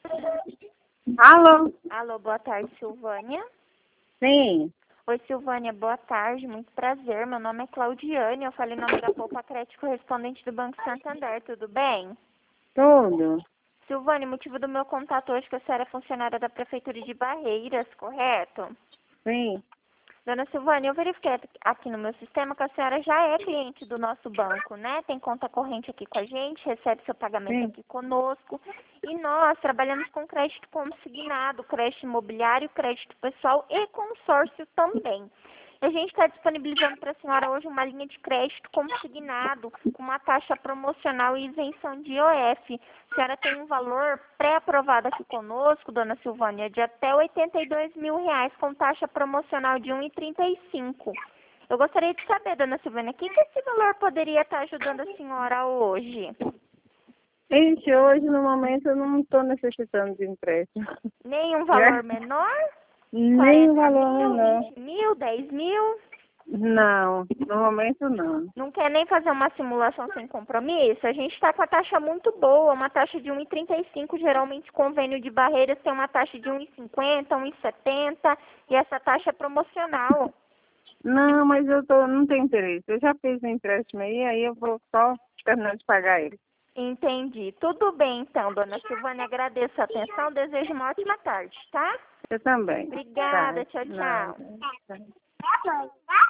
Alô? Alô, boa tarde, Silvânia. Sim, Oi, Silvânia, boa tarde, muito prazer. Meu nome é Claudiane, eu falei em nome da Poupa Crédito correspondente do Banco Santander, tudo bem? tudo. Silvânia, motivo do meu contato hoje é que a senhora é funcionária da Prefeitura de Barreiras, correto? Sim, Dona Silvânia, eu verifiquei aqui no meu sistema que a senhora já é cliente do nosso banco, né? Tem conta corrente aqui com a gente, recebe seu pagamento sim. aqui conosco. E nós trabalhamos com crédito consignado, crédito imobiliário, crédito pessoal e consórcio também. A gente está disponibilizando para a senhora hoje uma linha de crédito consignado com uma taxa promocional e isenção de IOF. A senhora tem um valor pré-aprovado aqui conosco, dona Silvânia, de até R$ 82 mil com taxa promocional de 1,35. Eu gostaria de saber, dona Silvânia, o que esse valor poderia estar ajudando a senhora hoje? Ixi, hoje no momento eu não estou necessitando de empréstimo. Nenhum Já? valor menor? Nem o 40 valor mil, menor. 20 mil, 10 mil? Não, no momento não. Não quer nem fazer uma simulação sem compromisso? A gente está com a taxa muito boa, uma taxa de 1,35. Geralmente convênio de Barreiras tem uma taxa de 1,50, 1,70 e essa taxa é promocional. Não, mas não tenho interesse. Eu já fiz um empréstimo aí eu vou só terminar de pagar ele. Entendi. Tudo bem então, dona Silvânia. Agradeço a atenção. Desejo uma ótima tarde, tá? Eu também. Tá. Obrigada. Tchau, Nada. tchau. Tá.